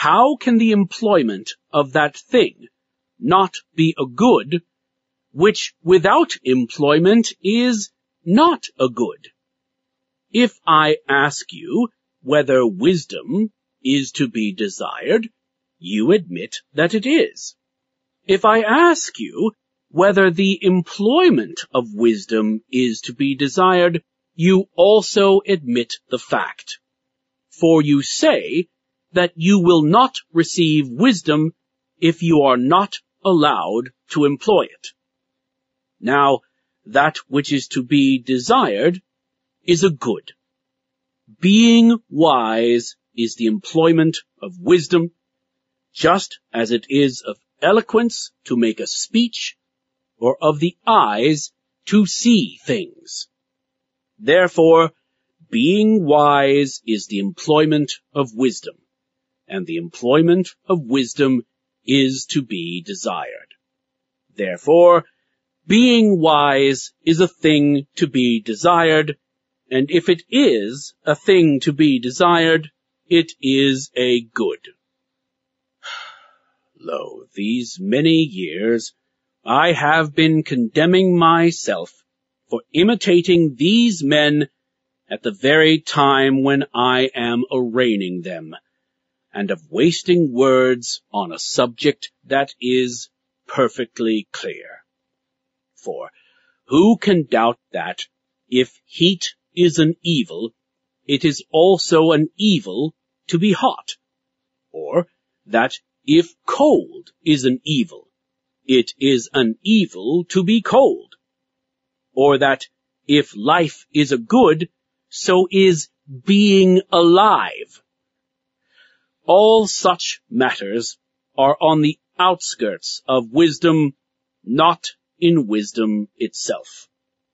how can the employment of that thing not be a good, which without employment is not a good? If I ask you whether wisdom is to be desired, you admit that it is. If I ask you whether the employment of wisdom is to be desired, you also admit the fact. For you say that you will not receive wisdom if you are not allowed to employ it. Now, that which is to be desired is a good. Being wise is the employment of wisdom, just as it is of eloquence to make a speech, or of the eyes to see things. Therefore, being wise is the employment of wisdom, and the employment of wisdom is to be desired. Therefore, being wise is a thing to be desired, and if it is a thing to be desired, it is a good. Lo, these many years I have been condemning myself for imitating these men at the very time when I am arraigning them, and of wasting words on a subject that is perfectly clear. For who can doubt that, if heat is an evil, it is also an evil to be hot, or that if cold is an evil, it is an evil to be cold, or that if life is a good, so is being alive. All such matters are on the outskirts of wisdom, not in wisdom itself.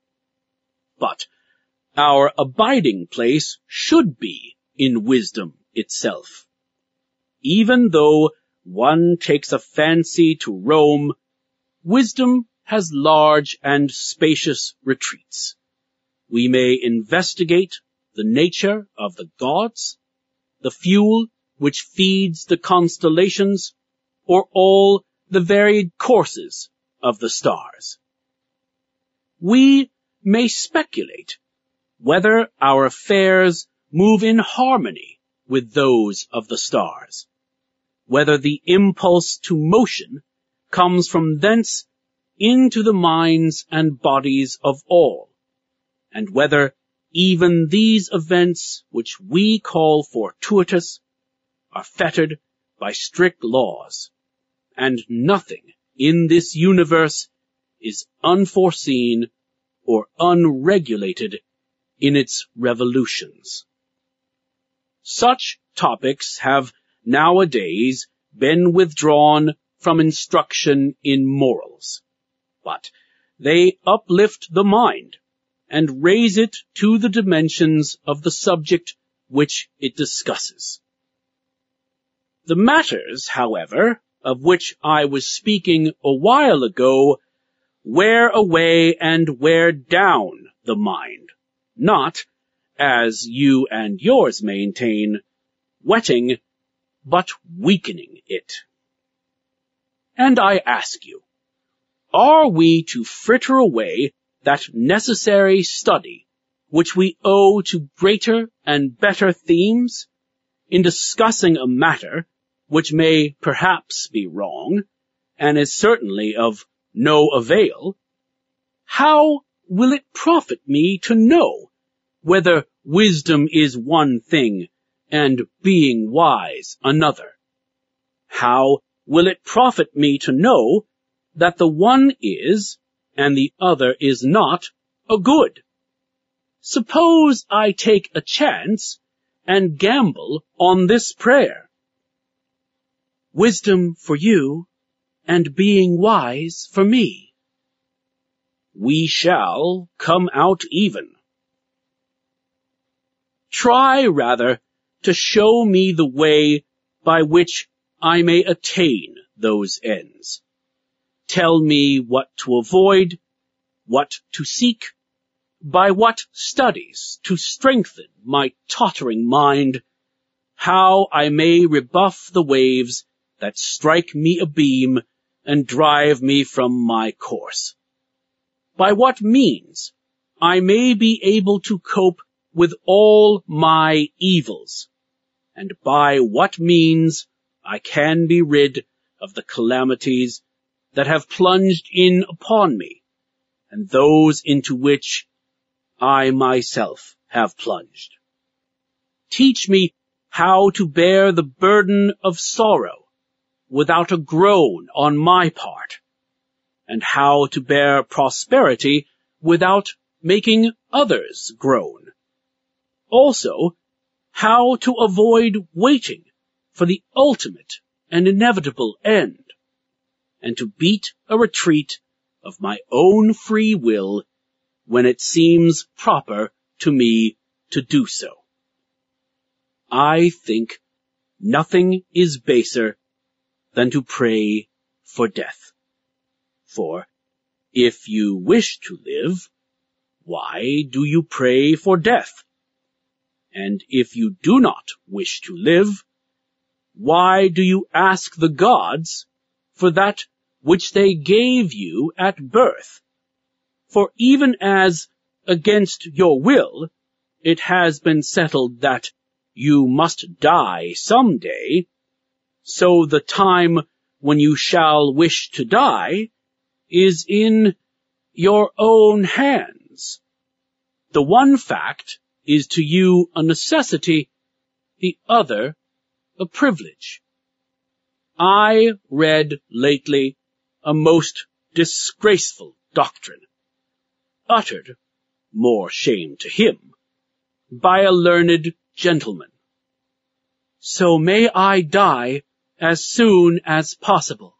But our abiding place should be in wisdom itself. Even though one takes a fancy to roam, wisdom has large and spacious retreats. We may investigate the nature of the gods, the fuel which feeds the constellations, or all the varied courses of the stars. We may speculate whether our affairs move in harmony with those of the stars, whether the impulse to motion comes from thence into the minds and bodies of all, and whether even these events which we call fortuitous are fettered by strict laws, and nothing in this universe is unforeseen or unregulated in its revolutions. Such topics have nowadays been withdrawn from instruction in morals, but they uplift the mind and raise it to the dimensions of the subject which it discusses. The matters, however, of which I was speaking a while ago, wear away and wear down the mind, not, as you and yours maintain, whetting, but weakening it. And I ask you, are we to fritter away that necessary study which we owe to greater and better themes in discussing a matter which may perhaps be wrong, and is certainly of no avail? How will it profit me to know whether wisdom is one thing and being wise another? How will it profit me to know that the one is and the other is not a good? Suppose I take a chance and gamble on this prayer: wisdom for you and being wise for me. We shall come out even. Try rather to show me the way by which I may attain those ends. Tell me what to avoid, what to seek, by what studies to strengthen my tottering mind, how I may rebuff the waves that strike me abeam and drive me from my course. By what means I may be able to cope with all my evils, and by what means I can be rid of the calamities that have plunged in upon me, and those into which I myself have plunged. Teach me how to bear the burden of sorrow without a groan on my part, and how to bear prosperity without making others groan. Also, how to avoid waiting for the ultimate and inevitable end, and to beat a retreat of my own free will when it seems proper to me to do so. I think nothing is baser than to pray for death. For if you wish to live, why do you pray for death? And if you do not wish to live, why do you ask the gods for that which they gave you at birth? For even as, against your will, it has been settled that you must die some day, so the time when you shall wish to die is in your own hands. The one fact is to you a necessity, the other a privilege. I read lately a most disgraceful doctrine, uttered, more shame to him, by a learned gentleman. So may I die as soon as possible.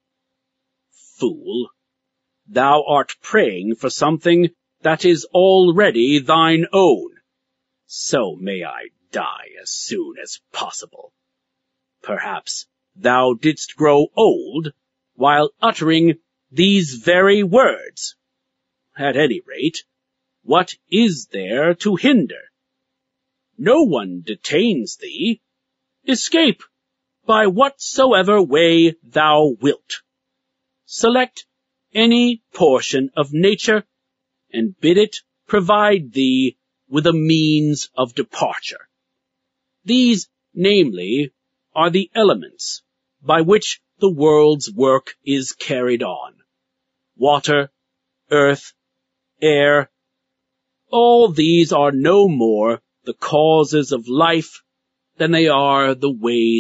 Fool, thou art praying for something that is already thine own. So may I die as soon as possible. Perhaps thou didst grow old while uttering these very words. At any rate, what is there to hinder? No one detains thee. Escape by whatsoever way thou wilt. Select any portion of nature, and bid it provide thee with a means of departure. These, namely, are the elements by which the world's work is carried on. Water, earth, air, all these are no more the causes of life than they are the ways